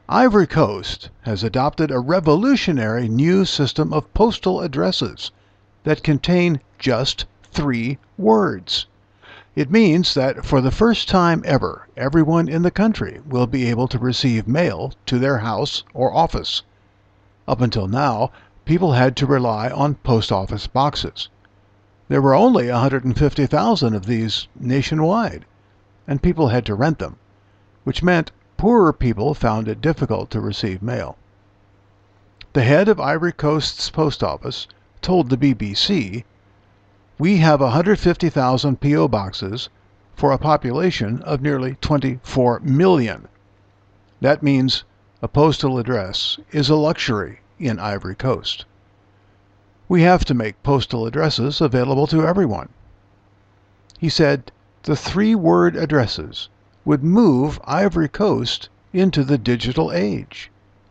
Ivory Coast has adopted a revolutionary new system of postal addresses that contain just 3 words. It means that for the first time ever, everyone in the country will be able to receive mail to their house or office. Up until now, people had to rely on post office boxes. There were only 150,000 of these nationwide, and people had to rent them, which meant poorer people found it difficult to receive mail. The head of Ivory Coast's post office told the BBC, "We have 150,000 P.O. boxes for a population of nearly 24 million. That means a postal address is a luxury in Ivory Coast. We have to make postal addresses available to everyone." He said the 3-word addresses would move Ivory Coast into the digital age.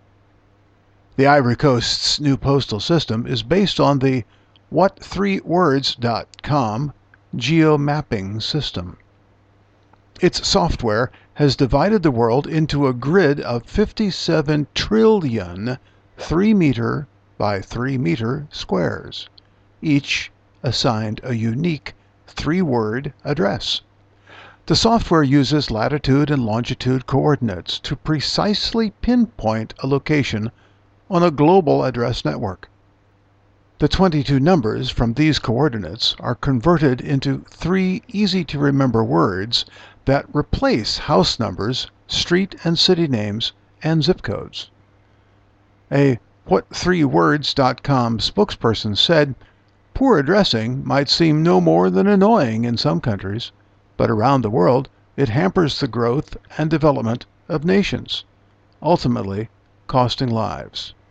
The Ivory Coast's new postal system is based on the What3Words.com geomapping system. Its software has divided the world into a grid of 57 trillion 3-meter by 3-meter squares, each assigned a unique 3-word address. The software uses latitude and longitude coordinates to precisely pinpoint a location on a global address network. The 22 numbers from these coordinates are converted into 3 easy-to-remember words that replace house numbers, street and city names, and zip codes. A What3Words.com spokesperson said, "Poor addressing might seem no more than annoying in some countries, but around the world it hampers the growth and development of nations, ultimately costing lives."